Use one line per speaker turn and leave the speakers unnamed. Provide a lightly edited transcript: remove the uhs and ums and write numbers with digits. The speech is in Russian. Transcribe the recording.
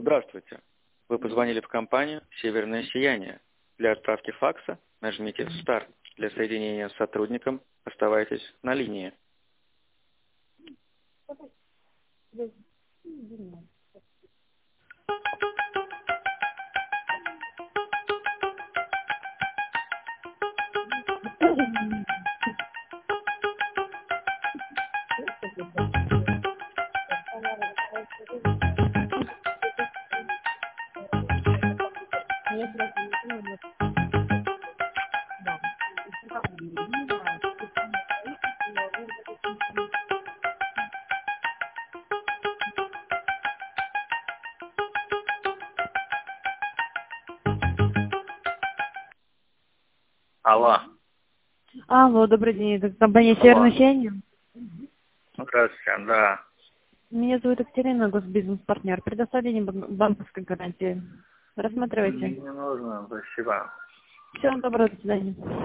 Здравствуйте. Вы позвонили в компанию «Северное сияние». Для отправки факса нажмите «Старт». Для соединения с сотрудником оставайтесь на линии. Алло.
Алло, добрый день. Это компания
Алло.
«Северное сияние».
Здравствуйте, да.
Меня зовут Екатерина, госбизнес-партнер. Предоставление банковской гарантии. Рассматривайте.
Не нужно, спасибо.
Всего доброго, до свидания.